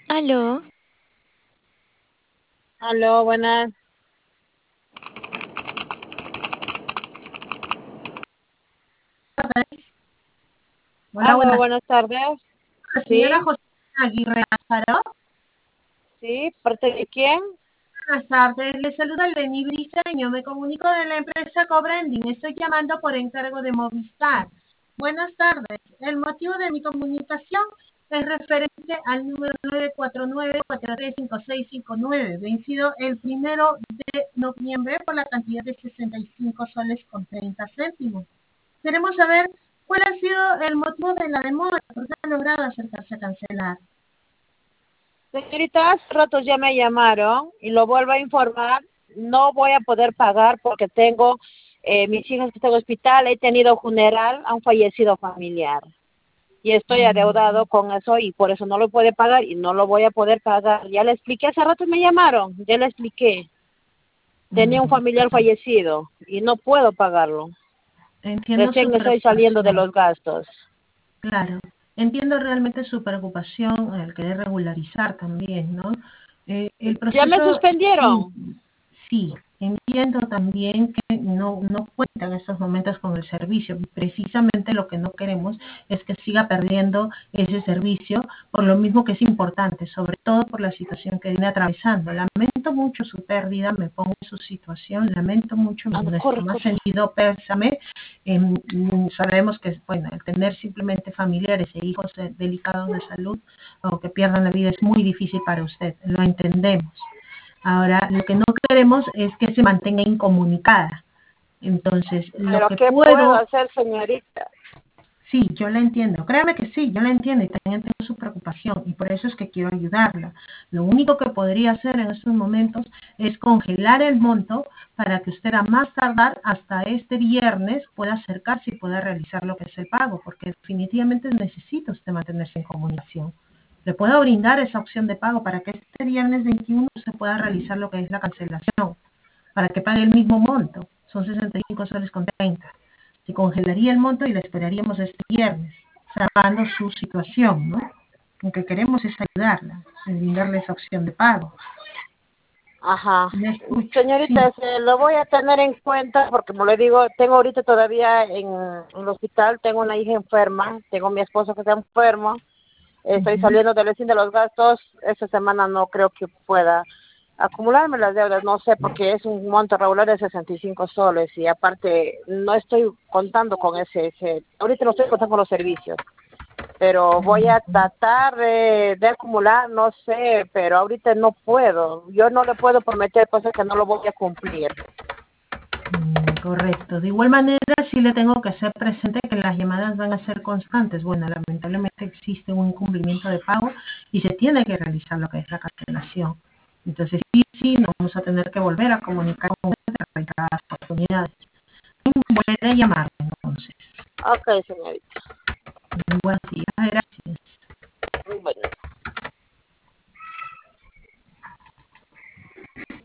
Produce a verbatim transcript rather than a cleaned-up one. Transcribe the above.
Aló, Aló, buenas. Hola, Aló, buenas buenas tardes. tardes, señora Sí, Josefina Aguirre Lázaro. sí, ¿parte de quién? Buenas tardes, le saluda Lenny Briseño. Me comunico de la empresa Cobrending. Estoy llamando por encargo de Movistar. Buenas tardes. El motivo de mi comunicación es referente al número nueve cuatro nueve, cuatro tres cinco seis cinco nueve, vencido el primero de noviembre por la cantidad de sesenta y cinco soles con treinta céntimos. Queremos saber cuál ha sido el motivo de la demora, por qué ha logrado acercarse a cancelar. Señorita, hace rato ya me llamaron y lo vuelvo a informar. No voy a poder pagar porque tengo eh, mis hijos que están en el hospital, he tenido funeral, han fallecido familiar. Y estoy adeudado con eso y por eso no lo puede pagar y no lo voy a poder pagar. Ya le expliqué, hace rato me llamaron, ya le expliqué. Tenía un Ujú. familiar fallecido y no puedo pagarlo. Entiendo su Recién estoy saliendo de preocupación, los gastos. claro. Entiendo realmente su preocupación, el querer regularizar también, ¿no? Eh, el Ya me proceso es suspendieron. simple. Sí, entiendo también que no, no cuenta en estos momentos con el servicio. Precisamente lo que no queremos es que siga perdiendo ese servicio, por lo mismo que es importante, sobre todo por la situación que viene atravesando. Lamento mucho su pérdida, me pongo en su situación, lamento mucho Ah, no, nuestro corre, más corre. sentido pésame. Eh, sabemos que, bueno, el tener simplemente familiares e hijos eh, delicados de salud o que pierdan la vida es muy difícil para usted, lo entendemos. Ahora, lo que no queremos es que se mantenga incomunicada. Entonces, lo Pero que ¿qué puedo puedo, hacer, señorita? sí, yo la entiendo. Créame que sí, yo la entiendo y también entiendo su preocupación y por eso es que quiero ayudarla. Lo único que podría hacer en estos momentos es congelar el monto para que usted a más tardar hasta este viernes pueda acercarse y pueda realizar lo que es el pago, porque definitivamente necesita usted mantenerse en comunicación. Le puedo brindar esa opción de pago para que este viernes veintiuno se pueda realizar lo que es la cancelación, para que pague el mismo monto. Son sesenta y cinco soles con treinta. Se congelaría el monto y le esperaríamos este viernes, salvando su situación, ¿no? Lo que queremos es ayudarla, es brindarle esa opción de pago. Ajá. Le escucho, sí. Señorita, se lo voy a tener en cuenta porque, como le digo, tengo ahorita todavía en, en el hospital, tengo una hija enferma, tengo mi esposo que está enfermo, estoy Ujú. saliendo del fin de los gastos, esta semana no creo que pueda acumularme las deudas, no sé, porque es un monto regular de sesenta y cinco soles y aparte no estoy contando con ese, ese ahorita no estoy contando con los servicios. Pero voy a tratar de, de acumular, no sé, pero ahorita no puedo. Yo no le puedo prometer cosas que no lo voy a cumplir. Mm, correcto. De igual manera, sí le tengo que hacer presente que las llamadas van a ser constantes. Bueno, lamentablemente existe un incumplimiento de pago y se tiene que realizar lo que es la cancelación. Entonces, sí, sí, nos vamos a tener que volver a comunicar con usted en reiteradas oportunidades. Puede llamarme entonces. Ok, señorita. Buenos días.